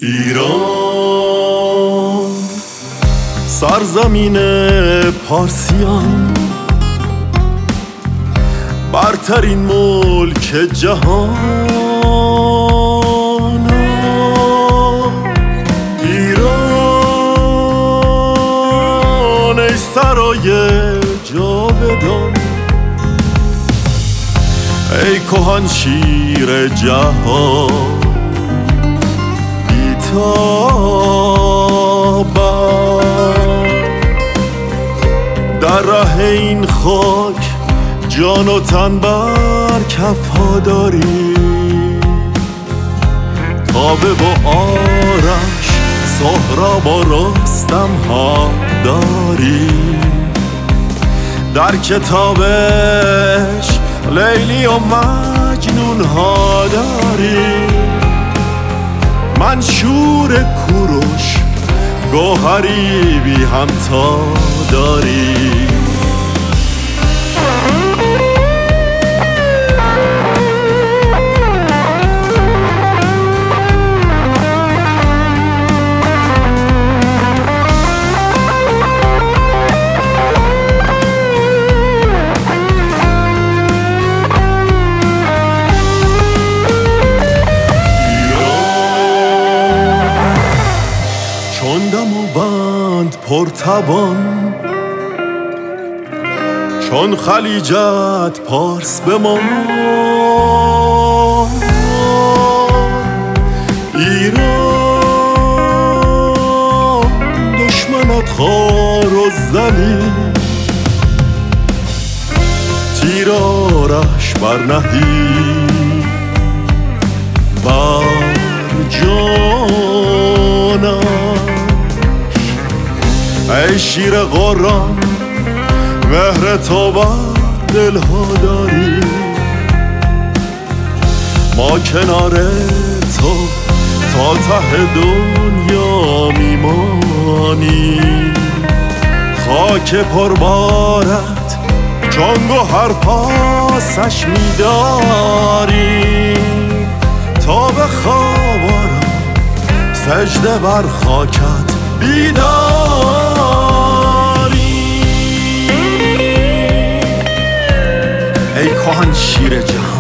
ایران سرزمین پارسیان، برترین ملک جهان. ایران ای سرای جاودان، ای کهن شیر جهان، در ره این خاک جان و تن بر کفها داری، تابه و آرش سهراب و رستم ها داری، در کتابش لیلی و مجنون ها داری، منشور کوروش گوهری بی همتا داری. چون دماوند پرتوان، چون خلیجت پارس بمان، ایران دشمنت خوار و ذلیل، تیرارش برنهی بر جانم. ای شیر قرآن مهر تو بر دلها داری، ما کنار تو تا ته دنیا میمانی، خاک پربارت چون گوهر پاسش میداری، تا به خواب آرم سجده بر خاکت بیداری. ای کهن شیر جهان،